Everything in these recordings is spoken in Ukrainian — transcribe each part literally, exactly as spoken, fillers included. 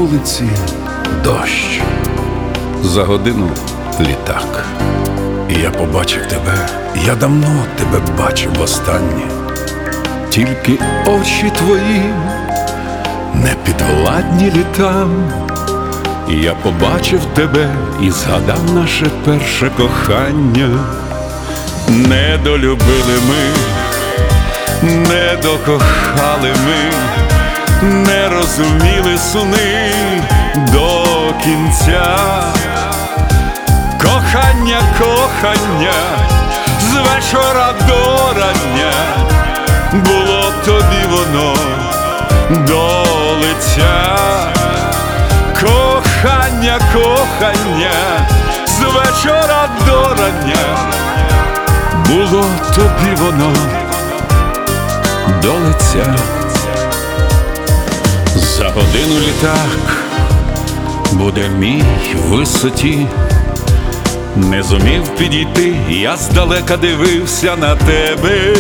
вулиці дощ, за годину літак. І я побачив тебе, я давно тебе бачив востаннє. Тільки очі твої не підвладні літам. І я побачив тебе і згадав наше перше кохання. Не долюбили ми, не докохали ми, не розуміли суни до кінця. Кохання, кохання, з вечора до рання, було тобі воно до лиця. Кохання, кохання, з вечора до рання, було тобі воно до лиця. За годину літак буде мій в висоті. Не зумів підійти, я здалека дивився на тебе.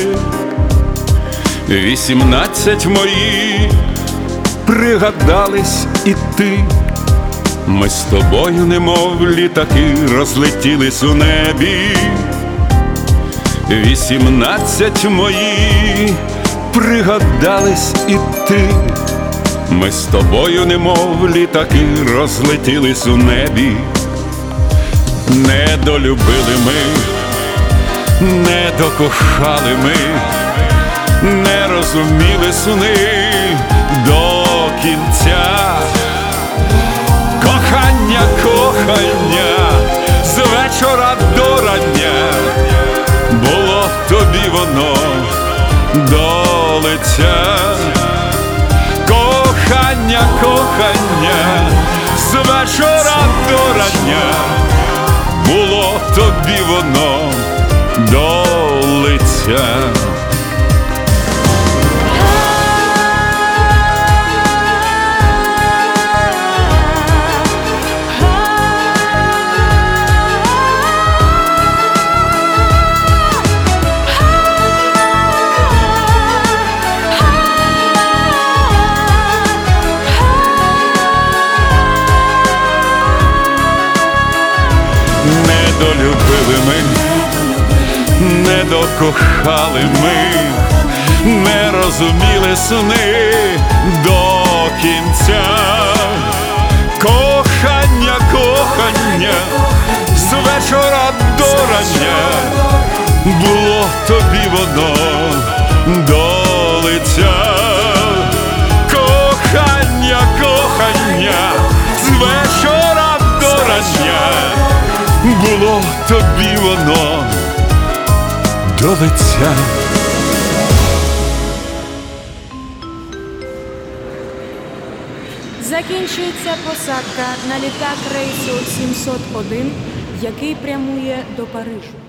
Вісімнадцять мої пригадались і ти. Ми з тобою, немов літаки, розлетілись у небі. Вісімнадцять мої пригадались і ти. Ми з тобою, немов літаки, розлетілись у небі. Не долюбили ми, не докохали ми, не розуміли суни до кінця. Кохання, кохання, з вечора до рання, було тобі воно до лиця. Кохання, кохання, з вечора до рання, було тобі воно до лиця. Не долюбили ми, не докохали ми, не розуміли суни до кінця. Кохання, кохання, з вечора до рання, було тобі воно до лиця. Кохання, кохання, з вечора до рання, було тобі воно до лиця. Закінчується посадка на літак рейсу сімсот один, який прямує до Парижу.